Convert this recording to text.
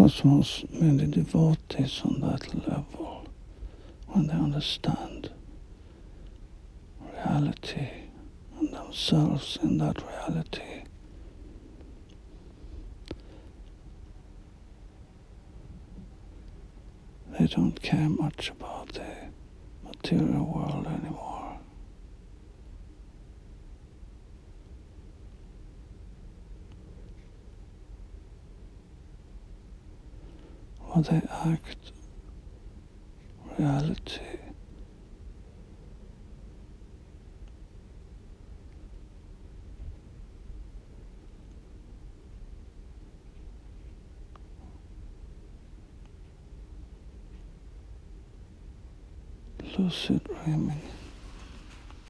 cosmos, many devotees on that level, when they understand reality and themselves in that reality, they don't care much about the material world anymore. Or they act reality. Lucid dreaming.